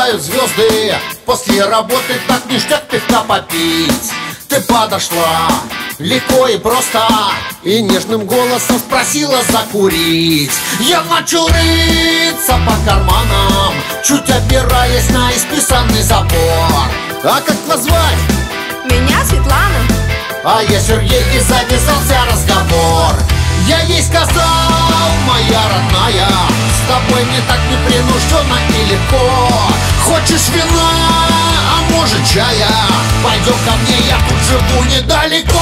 Взлетают звезды, после работы так ништяк пивка попить. Ты подошла легко и просто, и нежным голосом спросила закурить. Я начал рыться по карманам, чуть опираясь на исписанный забор. А как вас звать? Меня Светлана. А я Сергей, и завязался разговор. Я ей сказал, моя родная, с тобой мне так непринужденно и легко. Хочешь вина, а может чая? Пойдем ко мне, я тут живу недалеко.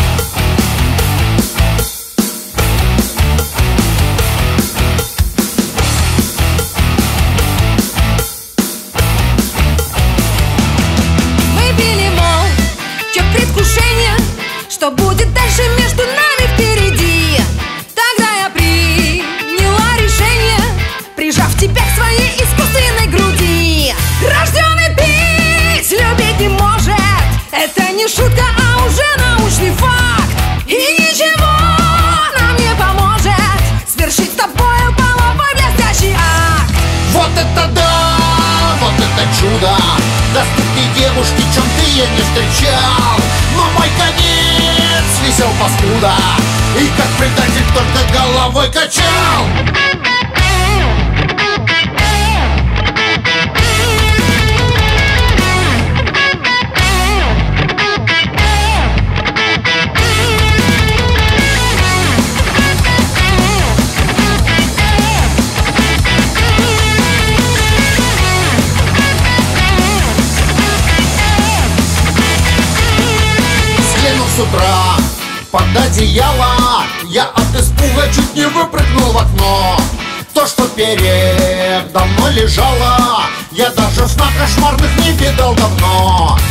Мы пили молча предвкушение, что будет дальше между нами впереди. Тогда я приняла решение, прижав тебя к своей искусственной груди. Рожденный пить любить не может, это не шутка, а уже научный факт. И ничего нам не поможет свершить с тобою половой блестящий акт. Вот это да, вот это чудо! Доступней девушки, чем ты, я не встречал. Но мой конец висел паскуда, и как предатель только головой качал. С утра под одеяло я от испуга чуть не выпрыгнул в окно. То, что передо мной лежало, я даже в снах кошмарных не видал давно.